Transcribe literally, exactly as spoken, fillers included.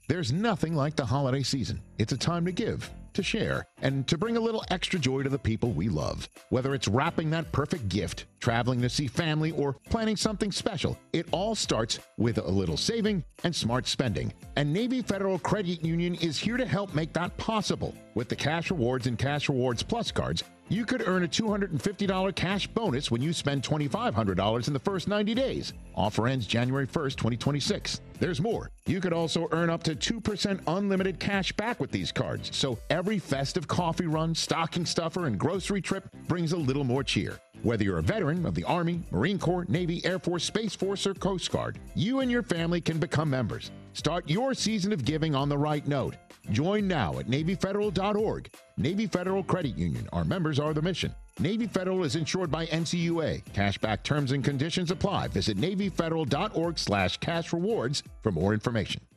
There's nothing like the holiday season. It's a time to give, to share, and to bring a little extra joy to the people we love. Whether it's wrapping that perfect gift, traveling to see family, or planning something special, it all starts with a little saving and smart spending. And Navy Federal Credit Union is here to help make that possible. With the Cash Rewards and Cash Rewards Plus cards, you could earn a two hundred fifty dollars cash bonus when you spend two thousand five hundred dollars in the first ninety days. Offer ends January first, twenty twenty-six. There's more. You could also earn up to two percent unlimited cash back with these cards. So every festive coffee run, stocking stuffer, and grocery trip brings a little more cheer. Whether you're a veteran of the Army, Marine Corps, Navy, Air Force, Space Force, or Coast Guard, you and your family can become members. Start your season of giving on the right note. Join now at Navy Federal dot org. Navy Federal Credit Union. Our members are the mission. Navy Federal is insured by N C U A. Cashback terms and conditions apply. Visit Navy Federal dot org slash cash rewards for more information.